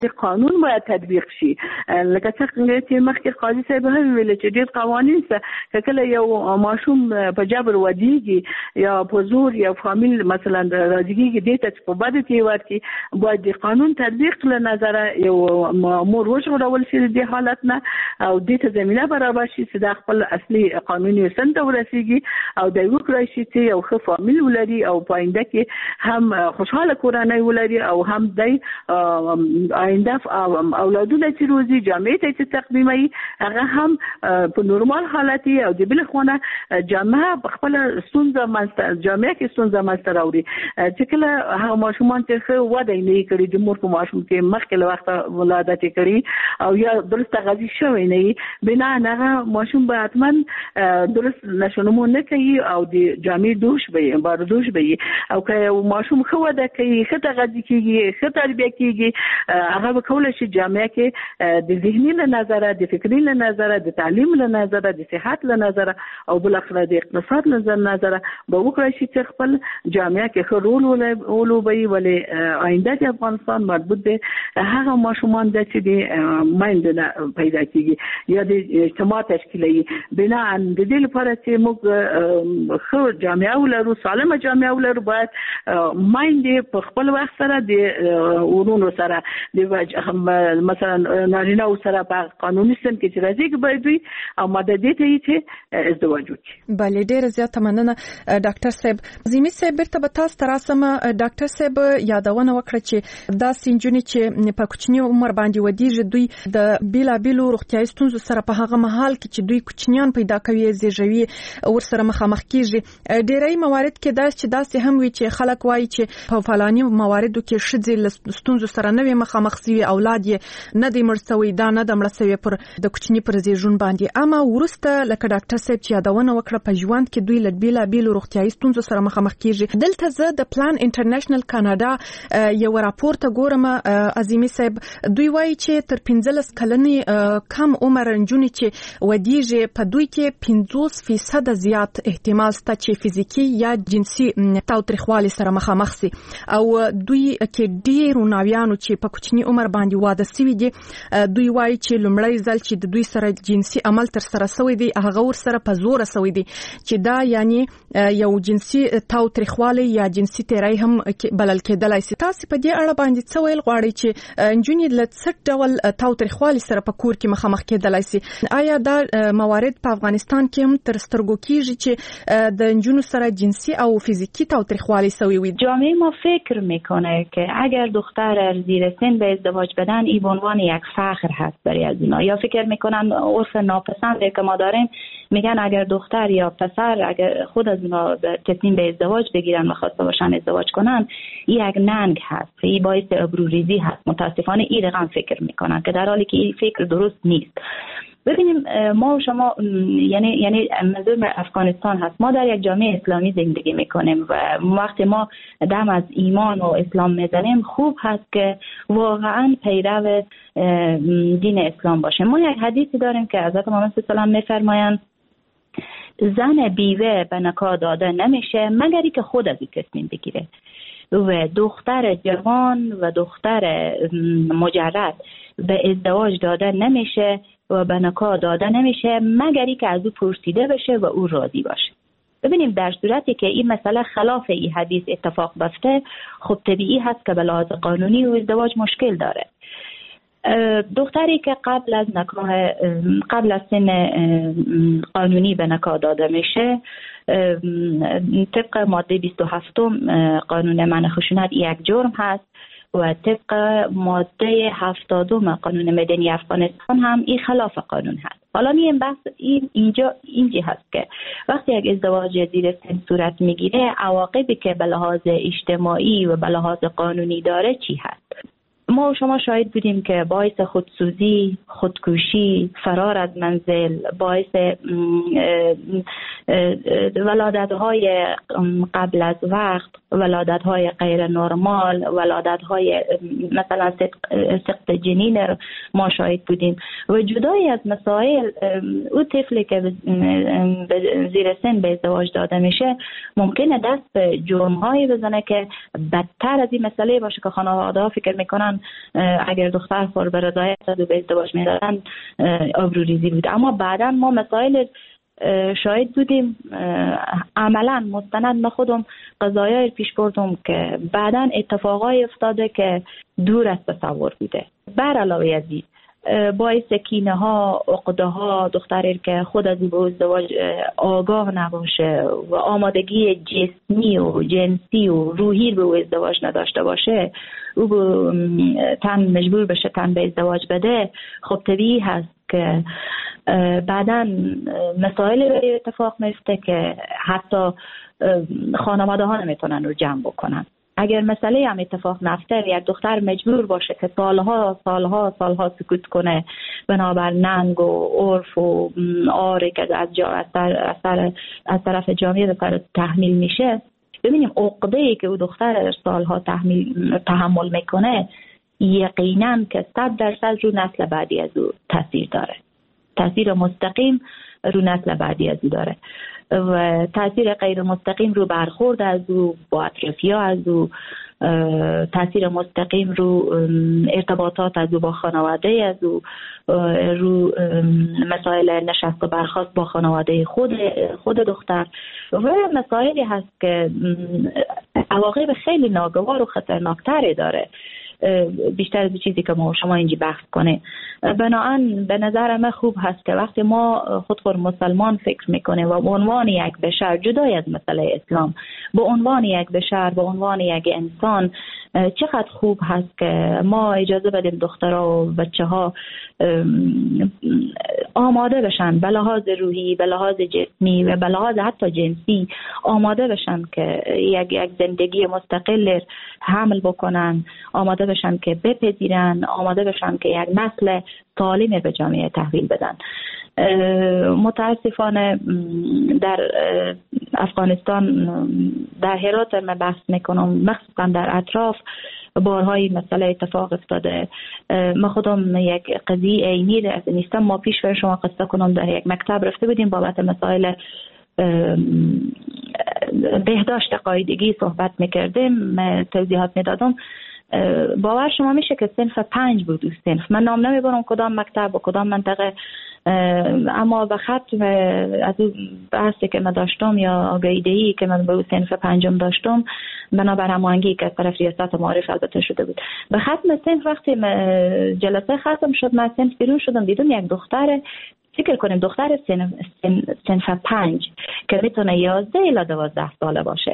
قانون باید تطبیق شي. لکه څنګه چې مخکې قاضي صاحب هم ویل چې ډېر قوانین څه کله یو ماشوم په جبر ودیږي یا په زور یا فامیل مثلا راځي دې ته په بده کې ورتي باید د قانون تطبیق له نظر یو مامور وژغورل شي د حالت نه او دې ته زمينه برابر شي چې د خپل اصلي قانوني سند ورسیږي او د وکړای شي چې یو ښه فامیل ولري او پاینده کې هم خوشاله کورنۍ ولري او هم د آینده اولادونه چې روزي جامعه ته تقدیمي هغه هم په نورمال حالت او د بل خونه جامعه خپل ستونزه مستر جامعه کې ستونزه مستر اوري چې کله هغه ماشومان چې وده نه کړي د مور په ماشوم کې مخکې له وخت ولادت کړي او یا درست غذي شوی نه بنا هغه ماشوم به حتما درست نشونمو نه کوي او د جامعه دوش به باردوش به او که ماشوم خو وده کوي خطه غذي کیږي خطه تربیه کیږي هغه به کولای شي جامعه کې د ذهني له نظر د فکري له نظر د تعلیم له نظر د صحت له نظر او بل اخر د اقتصاد له نظر به وکړي چې خپل جامعه کې ښه رول ولوبي ولې آینده د افغانستان مربوط ده هغه ماشومان د چې د مایند پیدا کیږي یا د اجتماع تشکیلي بنا د دې لپاره چې موږ خو جامعه ولرو سالمه جامعه ولرو باید مایند په خپل وخت سره د ورونو سره د مثلا نارینه سره په قانوني سم کې چې راځي باید وي او مدد ته چې ازدواج وکړي. بله ډیره زیاته مننه ډاکټر صاحب. زمي صاحب بیرته به تاسو تراسم ډاکټر صاحب یادونه وکړه چې دا سنجونی چې په کوچنی عمر باندې ودیږي دوی د بیلابیلو روغتیايي ستونزو سره په هغه محل کې چې دوی کوچنیان پیدا کوي زیږوي ور سره مخامخ کیږي. ډیرای موارد کې دا چې داسې هم وي چې خلک وایي چې په فلاني مواردو کې شذې ستونزو سره نه وي مخامخ سي اولاد یې نه دی مرسوي دا نه د مرسوي پر د کوچنی پر زیږون باندې اما ورسته لکه ډاکټر صاحب چې یادونه وکړه په ژوند کې دوی لډبیلا بیل روغتیايي ستونزو سره مخامخ کیږي. دلته زه د پلان انټرنیشنل کاناډا یو راپور ته ګورم عظیمي صاحب دوی وایي چې تر 15 کلنې کم عمر نجونې چې ودیږي په دوی کې 50% زیات احتمال شته چې فزیکی یا جنسي تاوتریخوالي سره مخامخ سي او دوی کې ډیرو ناویانو چې په کوچنی عمر باندې واده سوي دي دوی وایي چې لومړی ځل چې د دوی سره جنسي عمل تر سره سوی دی هغه ور سره په زور سوی دی چې دا یعنی یو جنسي تاوتریخوالي یا جنسي تیرای هم بلل کېدلای شي. تاسو په دې اړه باندې څه ویل غواړئ چې انجونی له څه ډول تاوتریخوالي سره په کور کې مخامخ کېدلای شي؟ آیا دا موارد په افغانستان کې هم تر سترګو کېږي چې د انجونو سره جنسي او فیزیکی تاوتریخوالي سوی وي؟ جامعه ما فکر میکنه که اگر دختر زیر سن به ازدواج بدن این به عنوان یک فخر هست برای از اینا یا فکر میکنن عرف ناپسندی که ما داریم میگن اگر دختر یا پسر اگر خود از اینا تصمیم به ازدواج بگیرن و خواسته باشن ازدواج کنن این یک ننگ هست این باعث ابروریزی هست. متاسفانه این رقم فکر میکنن که در حالی که این فکر درست نیست. ببینیم ما و شما یعنی منظور افغانستان هست ما در یک جامعه اسلامی زندگی میکنیم و وقتی ما دم از ایمان و اسلام میزنیم خوب هست که واقعا پیرو دین اسلام باشیم. ما یک حدیثی داریم که حضرت محمد صلی الله علیه و آله میفرمایند زن بیوه به نکاح داده نمیشه مگر اینکه خود از این تصمیم بگیره و دختر جوان و دختر مجرد به ازدواج داده نمیشه و به نکاح داده نمیشه مگر اینکه از او پرسیده بشه و او راضی باشه. ببینیم در صورتی که این مسئله خلاف این حدیث اتفاق بیفته خب طبیعی هست که به لحاظ قانونی و ازدواج مشکل داره. دختری که قبل از سن قانونی به نکاح داده میشه طبق ماده 27 قانون منع خشونت یک جرم هست و طبق ماده 70 قانون مدنی افغانستان هم این خلاف قانون هست. حالا این بحث اینجا هست که وقتی یک ازدواج زیر سن صورت میگیره عواقبی که به لحاظ اجتماعی و به لحاظ قانونی داره چی هست؟ ما و شما شاهد بودیم که باعث خودسوزی، خودکشی، فرار از منزل، باعث ولادت‌های قبل از وقت، ولادت‌های غیر نرمال، ولادت‌های مثلا سقط جنین ما شاهد بودیم و جدای از مسائل او طفلی که زیر سن به ازدواج داده میشه ممکنه دست به جرم‌هایی بزنه که بدتر از این مسئله باشه که خانواده‌ها فکر میکنن اگر دختر خور به رضایت و به ازدواج می‌دادن آبروریزی بود. اما بعدا ما مسائل شاهد بودیم عملا مستند من خودم قضایای پیش بردم که بعدا اتفاقای افتاده که دور از تصور بوده. بر علاوه از این باعث کینه ها، عقده ها، دختری که خود از به ازدواج آگاه نباشه و آمادگی جسمی و جنسی و روحی به ازدواج نداشته باشه، او تن مجبور بشه تن به ازدواج بده، خب طبیعی هست که بعداً مسائل به اتفاق میفته که حتی خانواده ها نمیتونن رو جمع بکنن. اگر مسئله هم اتفاق نفته یک دختر مجبور باشه که سالها سکوت کنه بنابر ننگ و عرف و آره که از طرف جامعه به سر تحمیل میشه، ببینیم عقده‌ای که او دختر سالها تحمل میکنه یقینا که 100% رو نسل بعدی از او تاثیر داره، تاثیر مستقیم رو نسل بعدی از او داره و تاثیر غیر مستقیم رو برخورد از او با اطرافی‌ها از او، تاثیر مستقیم رو ارتباطات از او با خانواده از او، رو مسائل نشست و برخاست با خانواده خود دختر و مسائلی هست که عواقب خیلی ناگوار و خطرناکتری داره بیشتر از چیزی که ما شما اینجا بحث کنه. بنابراین به نظر من خوب هست که وقتی ما خودخور مسلمان فکر میکنیم و به عنوان یک بشر جدای از مسئله اسلام، به عنوان یک بشر، به عنوان یک انسان، چقدر خوب هست که ما اجازه بدیم دخترها و بچه ها آماده بشن به لحاظ روحی، به لحاظ جسمی و به لحاظ حتی جنسی آماده بشن که یک زندگی مستقل حمل بکنن، آماده بشن که بپذیرن، آماده بشن که یک نسل سالم به جامعه تحویل بدن. متاسفانه در افغانستان در هرات من بحث میکنم، مخصوصا در اطراف بارهای مسئله اتفاق افتاده. ما خودم یک قضیه عینی نیستم، ما پیش بر شما قصه کنم در یک مکتب رفته بودیم بابت مسائل بهداشت قاعدگی صحبت میکردیم، توضیحات میدادم. باور شما میشه که صنف 5 بود صنف، من نام نمیبرم کدام مکتب و کدام منطقه، اما به ختم از اون بحثی که من داشتم یا آگاهی‌دهی که من به اون صنف 5 داشتم بنابر هماهنگی که از طرف ریاست معارف البته شده بود، به ختم صنف وقتی جلسه ختم شد من صنف بیرون شدم، دیدم یک دختر، فکر کنیم دختر صنف 5 که میتونه 11 الی 12 ساله باشه،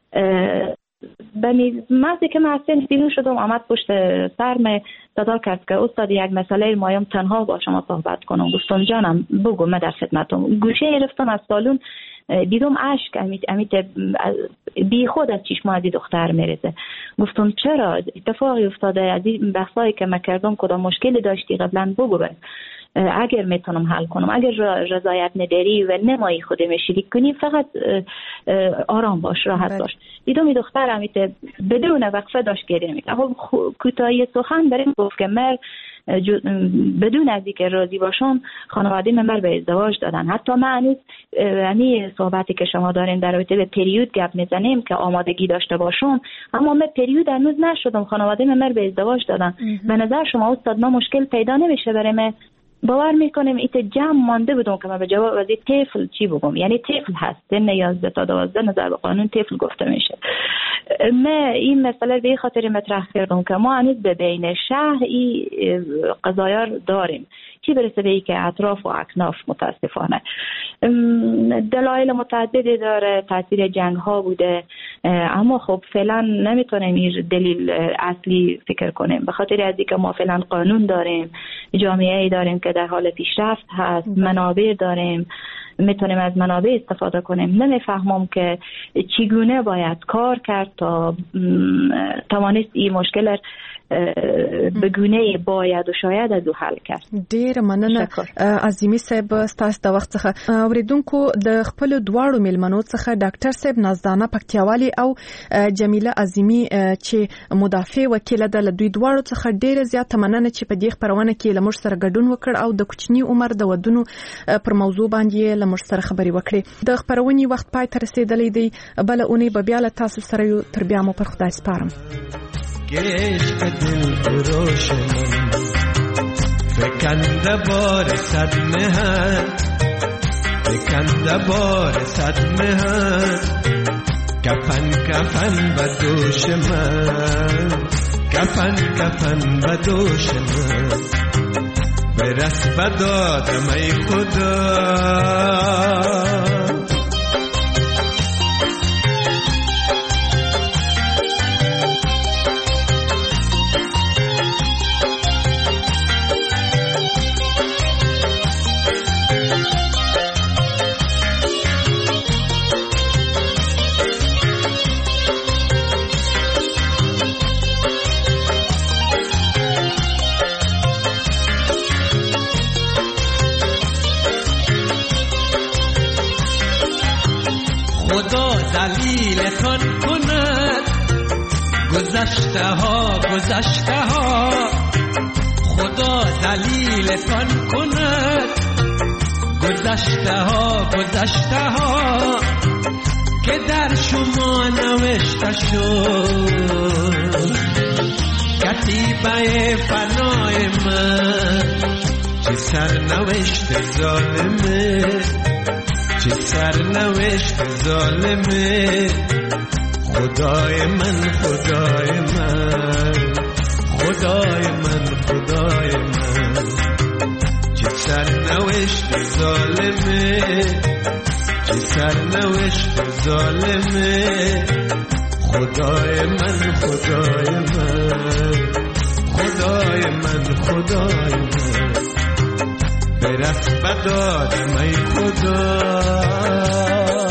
به محضی که من از صنف بیرون شدم آمد پشت سرم صدا کرد که استاد یک مسئله مایم تنها با شما صحبت کنم. گفتم جانم بگو، من در خدمتم. گوشه رفتم از سالون، دیدم اشک امیت بی خود از چشم از دختر میریزه. گفتم چرا اتفاقی افتاده؟ از این بحثایی که من کردم کدام مشکلی داشتی قبلا بگو بس اگر میتونم حل کنم، اگر رضایت نداری و نمایی خود شریک کنی فقط آرام باش، راحت باش. دیدم این دختر امیت بدون وقفه داشت گریه میکرد. کوتاهی سخن بریم گفت که من بدون از اینکه راضی باشم خانواده من به ازدواج دادن. حتی من یعنی صحبتی که شما دارین در رابطه به پریود گپ میزنیم که آمادگی داشته باشم، اما من پریود هنوز نشدم، خانواده من به ازدواج دادن. به نظر شما استاد ما مشکل پیدا نمیشه برای من؟ باور میکنیم ایت جمع مانده بودم که من به جواب از طفل چی بگم. یعنی طفل هست، سن 11 تا 12 نظر به قانون طفل گفته میشه. من این مسئله به خاطر مطرح کردم که ما هنوز به بین شهر این قضایا داریم، چی برسه به ای که اطراف و اکناف متاسفانه. دلایل متعددی داره، تاثیر جنگ ها بوده، اما خب فعلا نمیتونیم این دلیل اصلی فکر کنیم، به خاطر از اینکه ما فعلا قانون داریم، جامعه داریم که در حال پیشرفت هست، منابع داریم، میتونیم از منابع استفاده کنیم. نمیفهمم که چگونه باید کار کرد تا توانست این مشکل به گونه باید و شاید از او حل کرد. ډیر مننه عظیمی صاحب ستاسو د وخت څخه. اوریدونکو د خپل دواړو میلمنو څخه ډاکټر صاحب نازدانه پکتیاوالي او جمیله عظیمی چې مدافع وکیل ده، له دوی دواړو څخه ډیره زیاته مننه چې په دې خبرونه کې له موږ سره ګډون وکړ او د کوچنی عمر د ودونو پر موضوع باندې له موږ سره خبرې وکړې. د خبرونې وخت پای ته رسیدلی دی، بل اونۍ به بیا له تاسو سره یو، تر بیا مو پر خدای سپارم. که عشق دل فروش من فکنده بار صد مهر فکنده بار صد مهر کفن کفن به دوش من کفن کفن به دوش من برس به دادم ای خدا دلیلتان کند گذشته ها خدا دلیلتان کند گذشته ها که در شما نوشته شد کتیبه فنای من چه سرنوشت ظالمه چه سرنوشت ظالمه خدای من خدای من خدای من خدای من چه سرنوشت ظالمه چه سرنوشت ظالمه خدای من خدای من خدای من خدای من برس بدادم ای خدا